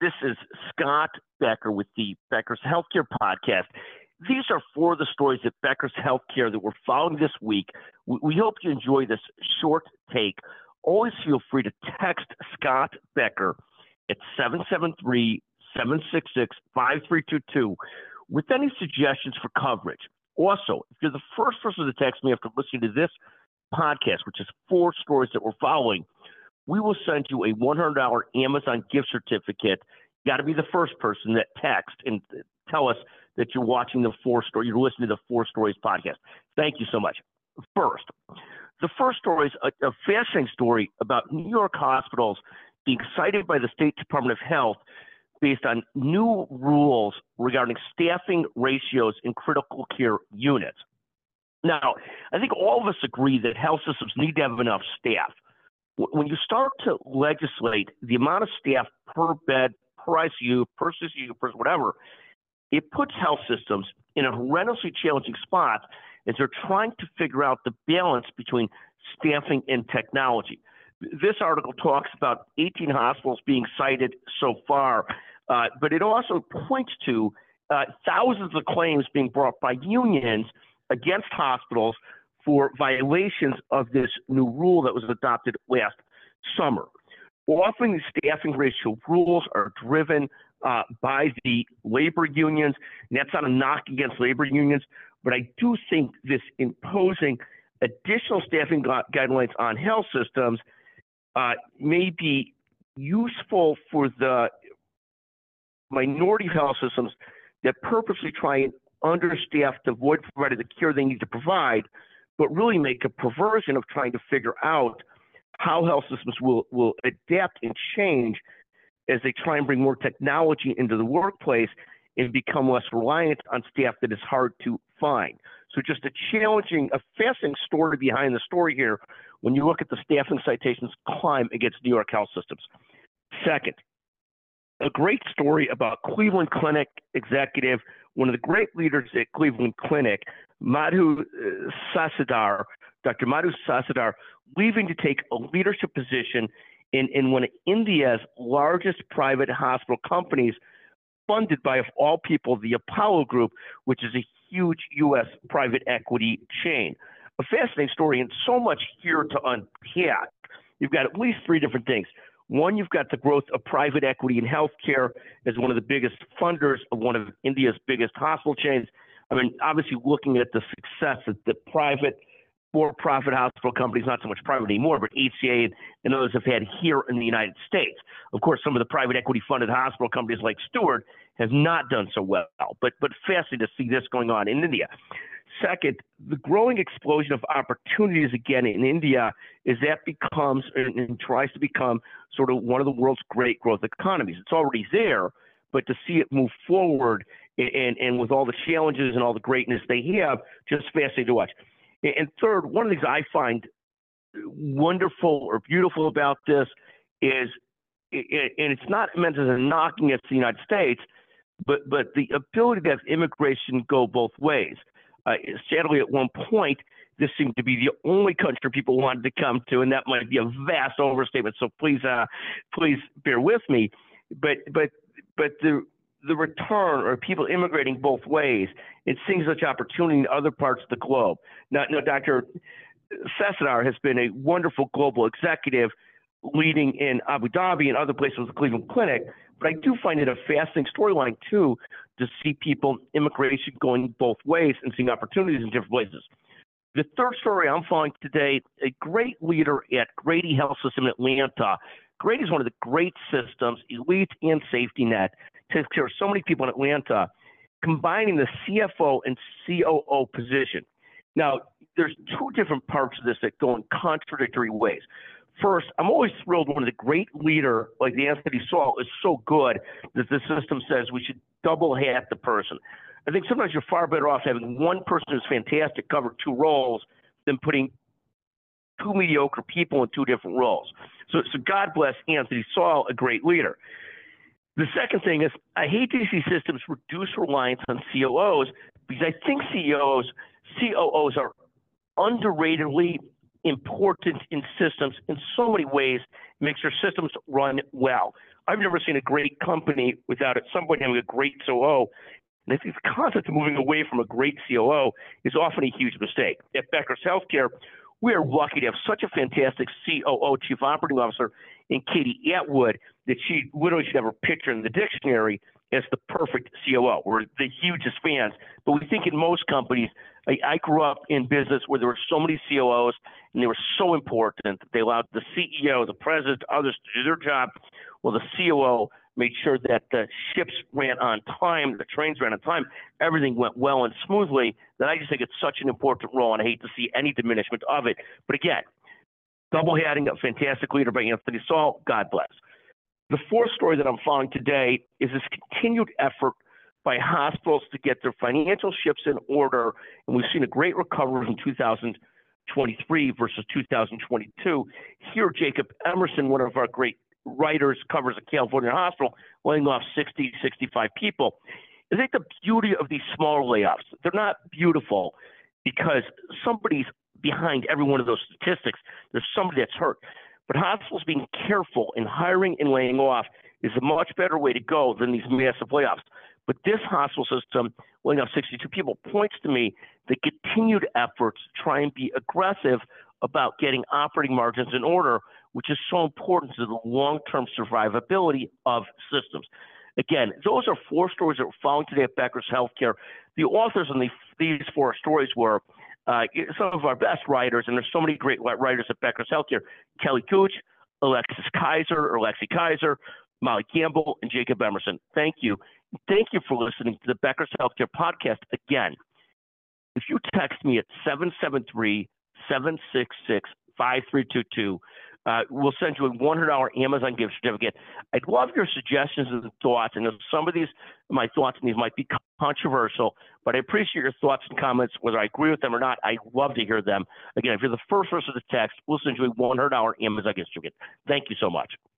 This is Scott Becker with the Becker's Healthcare Podcast. These are four of the stories at Becker's Healthcare that we're following this week. We hope you enjoy this short take. Always feel free to text Scott Becker at 773-766-5322 with any suggestions for coverage. Also, if you're the first person to text me after listening to this podcast, which is four stories that we're following, we will send you a $100 Amazon gift certificate. You got to be the first person that text and tell us that you're watching you're listening to the Four Stories podcast. Thank you so much. First, the first story is a fascinating story about New York hospitals being cited by the State Department of Health based on new rules regarding staffing ratios in critical care units. Now, I think all of us agree that health systems need to have enough staff. When you start to legislate the amount of staff per bed, per ICU, per CCU, per whatever, it puts health systems in a horrendously challenging spot as they're trying to figure out the balance between staffing and technology. This article talks about 18 hospitals being cited so far, but it also points to thousands of claims being brought by unions against hospitals for violations of this new rule that was adopted last summer. Often the staffing ratio rules are driven by the labor unions, and that's not a knock against labor unions, but I do think this imposing additional staffing guidelines on health systems may be useful for the minority health systems that purposely try and understaff to avoid providing the care they need to provide, but really make a perversion of trying to figure out how health systems will adapt and change as they try and bring more technology into the workplace and become less reliant on staff that is hard to find. So just a fascinating story behind the story here when you look at the staffing citations climb against New York health systems. Second, a great story about Cleveland Clinic executive, one of the great leaders at Cleveland Clinic, Madhu Sasidhar, Dr. Madhu Sasidhar, leaving to take a leadership position in one of India's largest private hospital companies, funded by, of all people, the Apollo Group, which is a huge U.S. private equity chain. A fascinating story, and so much here to unpack. You've got at least three different things. One, you've got the growth of private equity in healthcare as one of the biggest funders of one of India's biggest hospital chains. I mean, obviously looking at the success that the private for-profit hospital companies, not so much private anymore, but HCA and others have had here in the United States. Of course, some of the private equity-funded hospital companies like Steward have not done so well, but fascinating to see this going on in India. Second, the growing explosion of opportunities again in India is that becomes and tries to become sort of one of the world's great growth economies. It's already there, but to see it move forward and with all the challenges and all the greatness they have, just fascinating to watch. And third, one of the things I find wonderful or beautiful about this is, and it's not meant as a knock against the United States, but the ability to have immigration go both ways. Sadly, at one point, this seemed to be the only country people wanted to come to, and that might be a vast overstatement. So please bear with me. But the return or people immigrating both ways, it seems such opportunity in other parts of the globe. Now, Dr. Sasidhar has been a wonderful global executive leading in Abu Dhabi and other places with the Cleveland Clinic, but I do find it a fascinating storyline, too, to see people, immigration going both ways and seeing opportunities in different places. The third story I'm following today, a great leader at Grady Health System in Atlanta. Grady is one of the great systems, elite and safety net, takes care of so many people in Atlanta, combining the CFO and COO position. Now, there's two different parts of this that go in contradictory ways. First, I'm always thrilled when a great leader like the Anthony Saul is so good that the system says we should double hat the person. I think sometimes you're far better off having one person who's fantastic cover two roles than putting two mediocre people in two different roles. So God bless Anthony Saul, a great leader. The second thing is I hate to see systems reduce reliance on COOs because I think COOs are underratedly important in systems in so many ways, makes your systems run well. I've never seen a great company without at some point having a great COO. And I think the concept of moving away from a great COO is often a huge mistake. At Becker's Healthcare, we are lucky to have such a fantastic COO, Chief Operating Officer, in Katie Atwood, that she literally should have her picture in the dictionary as the perfect COO. We're the hugest fans, but we think in most companies, I grew up in business where there were so many COOs, and they were so important that they allowed the CEO, the president, others to do their job. Well, the COO made sure that the ships ran on time, the trains ran on time, everything went well and smoothly. That I just think it's such an important role, and I hate to see any diminishment of it. But again, double-hatting, a fantastic leader by Anthony Saul, God bless. The fourth story that I'm following today is this continued effort by hospitals to get their financial ships in order, and we've seen a great recovery from 2023 versus 2022. Here, Jacob Emerson, one of our great writers, covers a California hospital, laying off 60, 65 people. I think the beauty of these smaller layoffs, they're not beautiful because somebody's behind every one of those statistics. There's somebody that's hurt. But hospitals being careful in hiring and laying off is a much better way to go than these massive layoffs. But this hospital system, laying off 62 people, points to me the continued efforts to try and be aggressive about getting operating margins in order, which is so important to the long-term survivability of systems. Again, those are four stories that we're following today at Becker's Healthcare. The authors on these four stories were some of our best writers, and there's so many great writers at Becker's Healthcare: Kelly Gooch, Alexi Kaiser, Molly Campbell, and Jacob Emerson. Thank you. Thank you for listening to the Becker's Healthcare podcast. Again, if you text me at 773-766-5322, we'll send you a $100 Amazon gift certificate. I'd love your suggestions and thoughts. And some of my thoughts on these might be controversial, but I appreciate your thoughts and comments, whether I agree with them or not. I love to hear them. Again, if you're the first person to text, we'll send you a $100 Amazon gift certificate. Thank you so much.